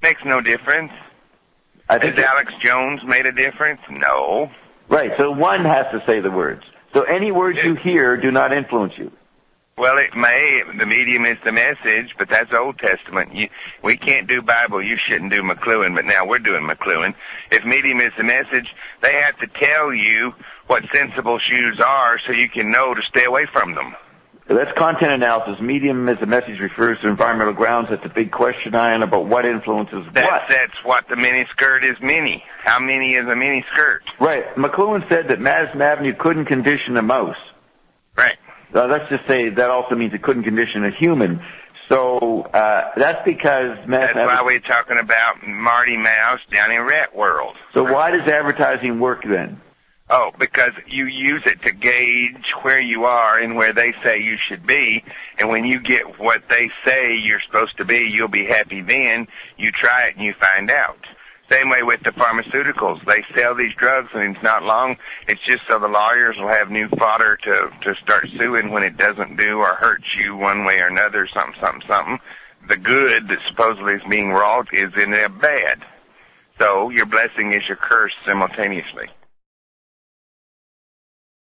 Makes no difference. I think Has Alex Jones made a difference? No. Right, so one has to say the words. So any words you hear do not influence you. Well, it may. The medium is the message, but that's Old Testament. We can't do Bible. You shouldn't do McLuhan, but now we're doing McLuhan. If medium is the message, they have to tell you what sensible shoes are so you can know to stay away from them. That's content analysis. Medium as the message refers to environmental grounds. That's a big question, Ian, about what influences what. That's what the mini skirt is mini. How many is a mini skirt? Right. McLuhan said that Madison Avenue couldn't condition a mouse. Right. Let's just say that also means it couldn't condition a human. So that's because That's why we're talking about Marty Mouse down in Rat World. So why does advertising work then? Oh, because you use it to gauge where you are and where they say you should be, and when you get what they say you're supposed to be, you'll be happy then. You try it and you find out. Same way with the pharmaceuticals. They sell these drugs, and it's not long. It's just so the lawyers will have new fodder to start suing when it doesn't do or hurts you one way or another, something. The good that supposedly is being wrought is in the bad. So your blessing is your curse simultaneously.